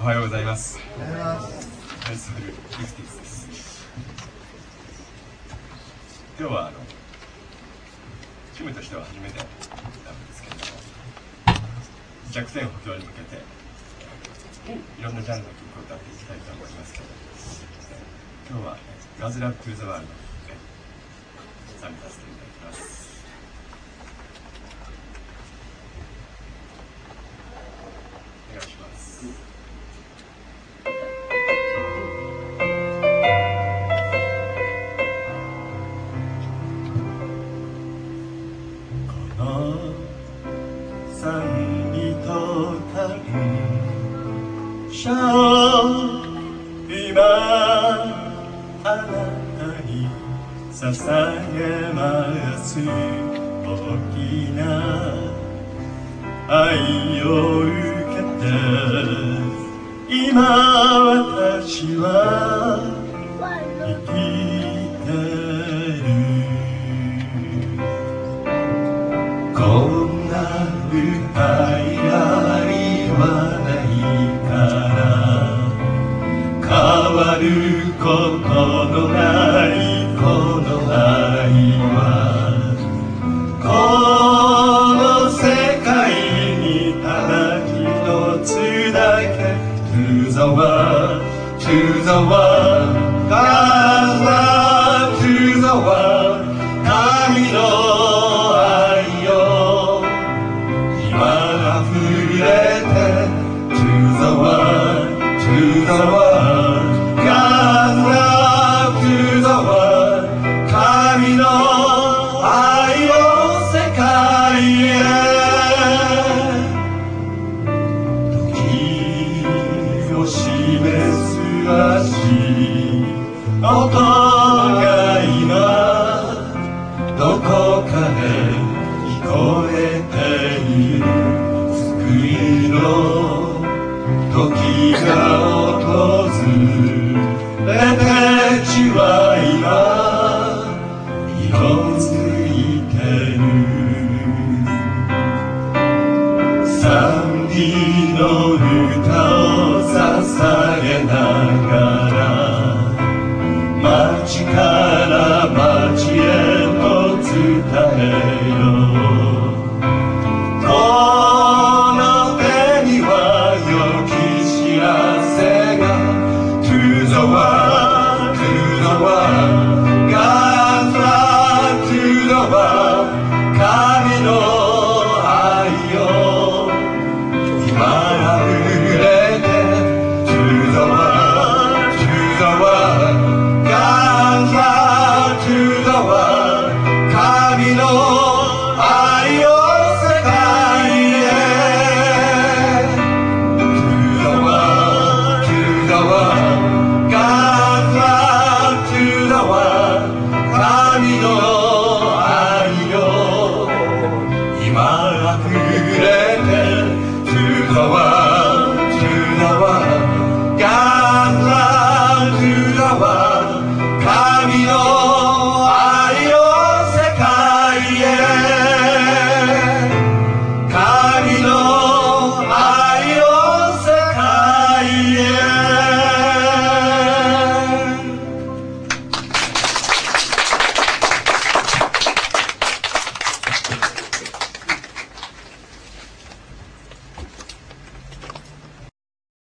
おはようございます。愛するギフティスです。今日はチームとしては初めてなんですけれども、弱点補強に向けていろんなジャンルの曲を歌っていきたいと思いますけど、今日は「God's Love to the World」参加させていただきます。お願いします。この賛美と感謝を今あなたに捧げます大きな愛を受けて今私は生きてる。こんな歌い合いはないから変わることのないこの愛はこの世界にただ一つだけ To the world, to the world, God's love to the world 神の愛よ今溢れて To the world, to the world God's love to the world 神の愛を世界へ時を示す足音が今どこかで聞こえている救いの時が訪れて地は今色づいてる。賛美の歌を捧